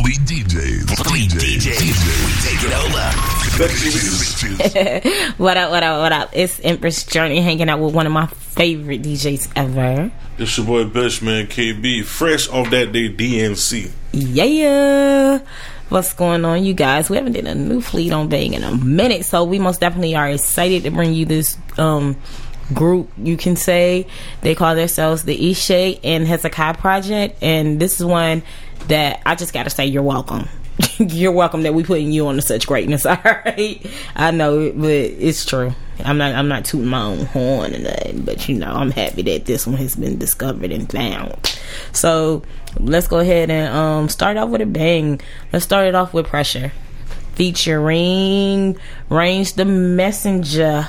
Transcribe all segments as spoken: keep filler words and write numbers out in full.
Fleet D Js. Fleet D Js. We take it over. What up, what up, what up? It's Empress Journey hanging out with one of my favorite D Js ever. It's your boy Best Man K B, fresh off that day D N C. Yeah. What's going on, you guys? We haven't done a new Fleet on Bang in a minute, so we most definitely are excited to bring you this um group, you can say. They call themselves the Ishay and Hezekiah Project, and this is one that I just gotta say you're welcome. You're welcome that we putting you on to such greatness. All right, I know, but it's true. I'm not. I'm not tooting my own horn or nothing, but you know, I'm happy that this one has been discovered and found. So let's go ahead and um, start off with a bang. Let's start it off with Pressure, featuring Range the Messenger.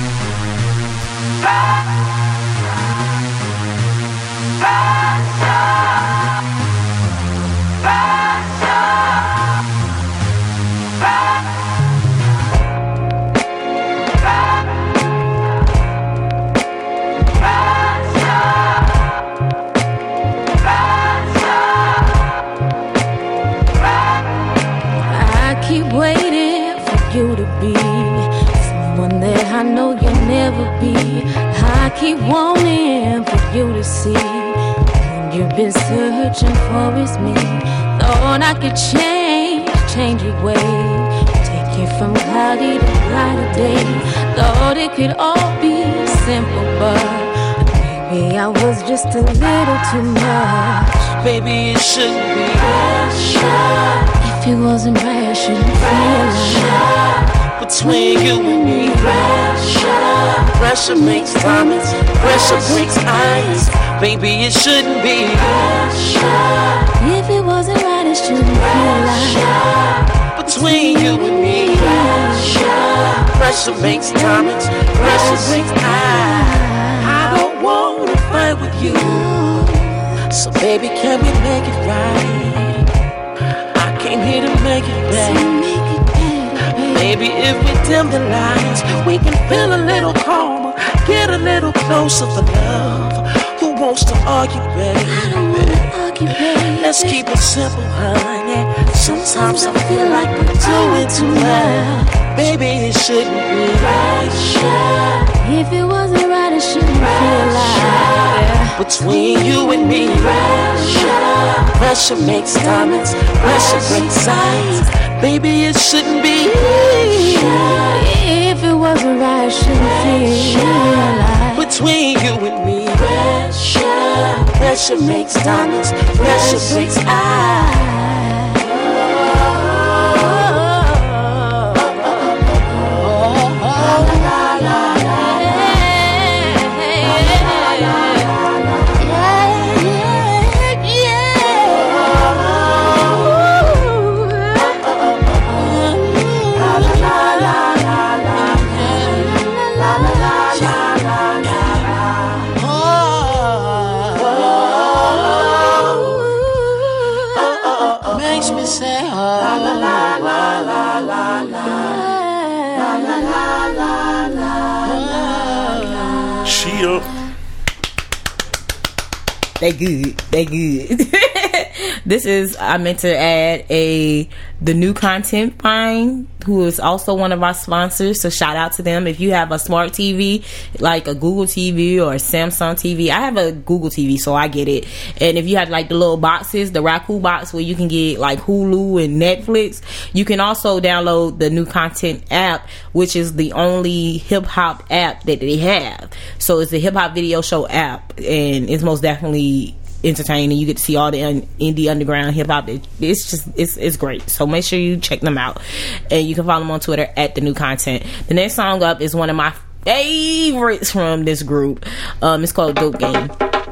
You to be someone that I know you'll never be. I keep wanting for you to see what you've been searching for is me. Thought I could change, change your way, take you from cloudy to brighter day. Thought it could all be simple, but maybe I was just a little too much. Baby, it shouldn't be pressure. If it wasn't right, I shouldn't feel like between you and me. Pressure, pressure makes diamonds, pressure breaks ice. Baby, it shouldn't be pressure. If it wasn't right, it shouldn't feel like between you and me. Pressure, pressure makes diamonds, pressure breaks ice. I don't wanna fight with you, so baby, can we make it right? Came here to make it better. So make it better, maybe if we dim the lights, we can feel a little calmer, get a little closer for love. Who wants to argue, baby? I don't wanna argue, baby. Let's keep it simple, honey. Sometimes I feel like we're doing too much. Baby, it shouldn't be pressure. If it wasn't right, it shouldn't feel like between you and me. Pressure, pressure makes diamonds, pressure breaks ice. Baby, it shouldn't be pressure. If it wasn't right, it shouldn't feel like between you and me. Pressure, pressure makes diamonds, pressure breaks ice. They good. They good. This is, I meant to add a the new content find, who is also one of our sponsors, so shout out to them. If you have a smart T V like a Google T V or a Samsung T V, I have a Google T V, so I get it. And if you have like the little boxes, the Roku box where you can get like Hulu and Netflix, you can also download the new content app, which is the only hip hop app that they have. So it's a hip hop video show app, and it's most definitely entertaining. You get to see all the un- indie underground hip hop. It, it's just it's it's great. So make sure you check them out, and you can follow them on Twitter at the new content. The next song up is one of my favorites from this group. Um, it's called Dope Game.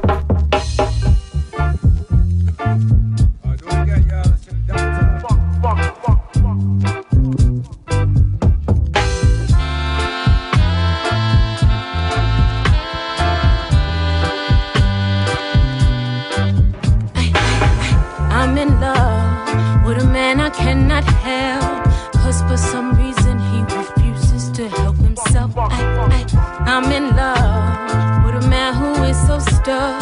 I'm in love with a man I cannot help, 'cause for some reason he refuses to help himself. I, I, I'm in love with a man who is so stuck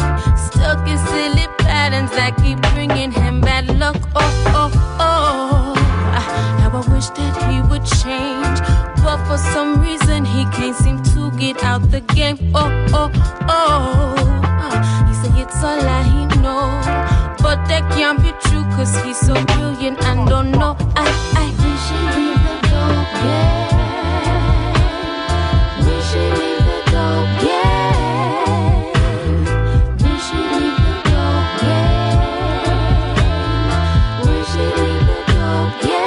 no. I, I, we should leave the door, yeah. We should leave the door, yeah. We should leave the door, yeah. We should leave the door, yeah.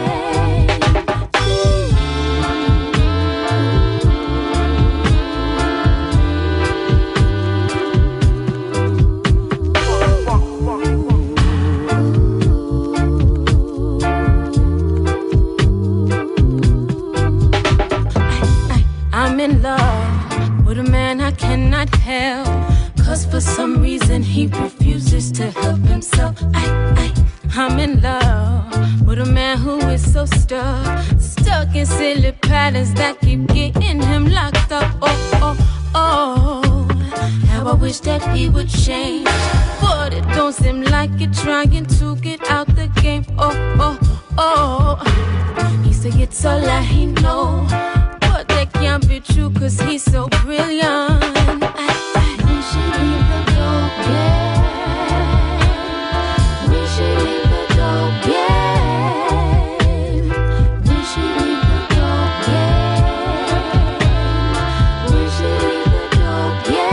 I'm in love with a man I cannot help, 'cause for some reason he refuses to help himself. I, I, I'm in love with a man who is so stuck, stuck in silly patterns that keep getting him locked up. Oh, oh, oh, how I wish that he would change, but it don't seem like it, trying to get out the game. Oh, oh, oh, he say it's all that he know, but that can't be true, 'cause he's so brilliant. I, I, we should leave the door, yeah. We should leave the door, yeah. We should leave the door, yeah. We should leave the door,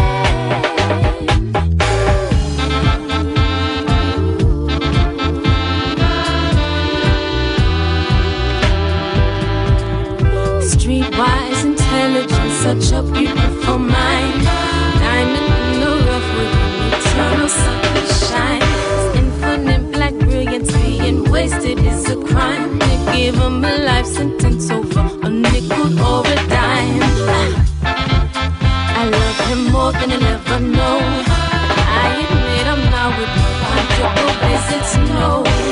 yeah. Streetwise intelligence, such a beautiful mind. Diamond in the rough with an eternal sunshine. His infinite black brilliance being wasted is a crime. They give him a life sentence over a nickel or a dime. I, I love him more than he'll ever know. I admit I'm not with the conjugal visits, no.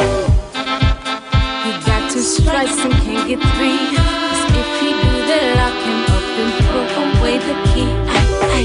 He got two strikes and can't get three. 'Cause if he do, they lock him up and throw away the key. I, I.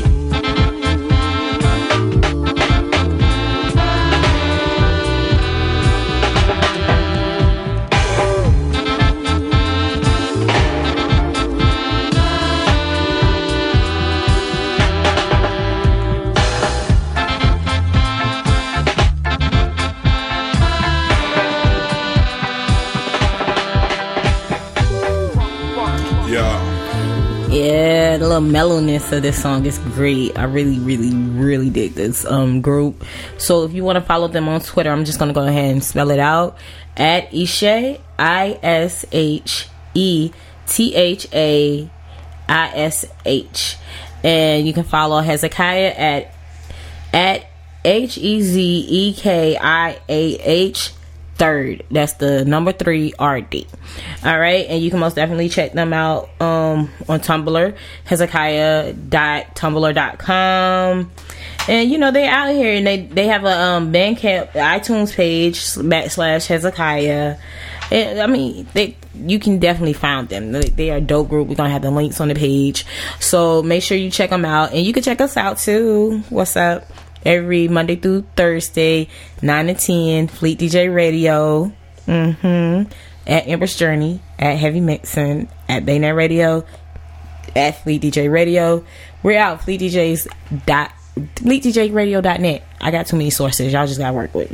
Yeah, the little mellowness of this song is great. I really, really, really dig this um group. So if you want to follow them on Twitter, I'm just gonna go ahead and spell it out at Ishe, I S H E T H A I S H, and you can follow Hezekiah at at H E Z E K I A H third. That's the number three R D. All right, and you can most definitely check them out um on Tumblr, hezekiah dot tumblr dot com. And you know, they out here, and they they have a um Bandcamp iTunes page backslash Hezekiah. And, I mean, they you can definitely find them. They, they are a dope group. We're gonna have the links on the page, so make sure you check them out, and you can check us out too. What's up? Every Monday through Thursday, nine to ten, Fleet D J Radio, mm-hmm, at Empress Journey, at Heavy Mixin', at Baynet Radio, at Fleet D J Radio. We're out, Fleet D Js dot, Fleet D J Radio dot net. I got too many sources. Y'all just gotta work with me.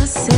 myself.